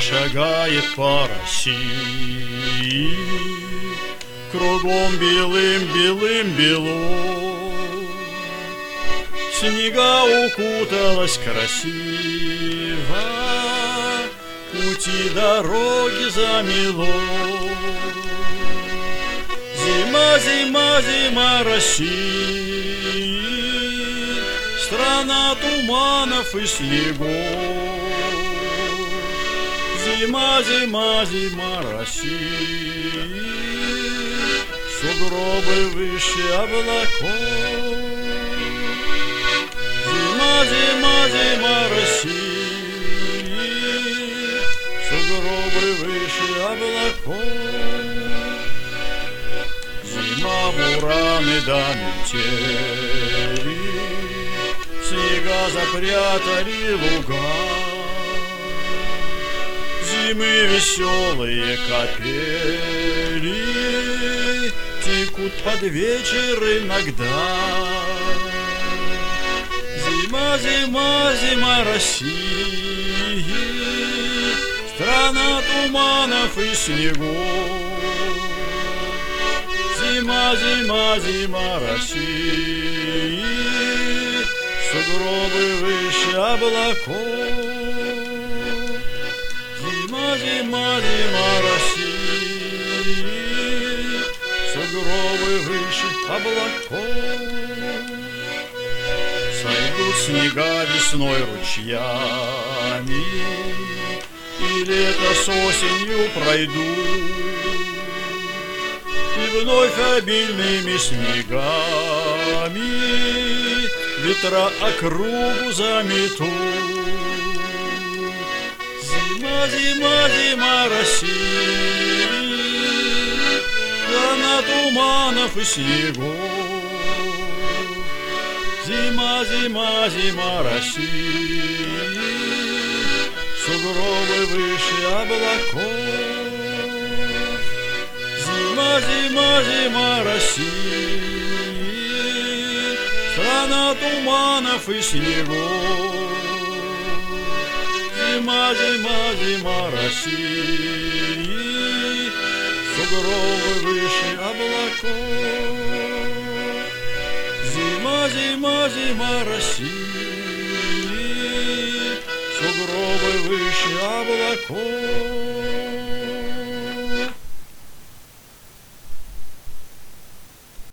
шагает по России. Кругом белым-белым-бело, снега укуталась красиво, пути дороги замело. Зима, зима, зима России, страна туманов и снегов. Зима, зима, зима России, сугробы выше облаков. Зима, зима, зима России, сугробы выше облаков. Зима, бураны да метели, снега запрятали луга. Зимы веселые капели текут под вечер иногда. Зима, зима, зима России, страна туманов и снегов. Зима, зима, зима России, сугробы выше облаков. Зима, зима, зима России, сугробы выше облаков. Сойдут снега весной ручьями, и лето с осенью пройдут, и вновь обильными снегами ветра округу заметут. Зима, зима, зима России, страна туманов и снегов. Зима, зима, зима России, сугробы выше облаков. Зима, зима, зима России, страна туманов и снегов. Зима, зима, зима России, сугробы выше облаков. Зима, зима, зима России, сугробы выше облаков.